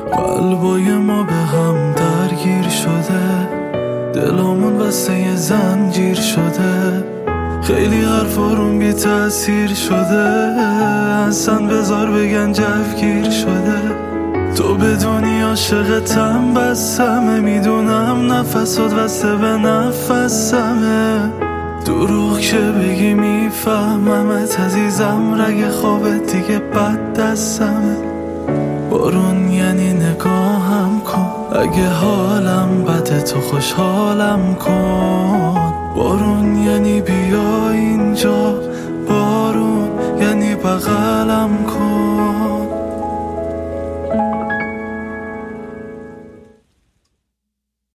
قلبای ما به هم درگیر شده، دلامون واسه یه زنجیر شده، خیلی حرفا روم بی تأثیر شده، اصلا بذار بگن جوگیر شده. تو بدونی عاشقتم بسمه، میدونم نفسات واسه به نفسمه، دروغ که بگی میفهممت عزیزم، رگ خوابت دیگه بد دستمه. بارون یعنی نگاهم کن، اگه حالم بده تو خوشحالم کن. بارون یعنی بیا اینجا، بارون یعنی بغلم کن.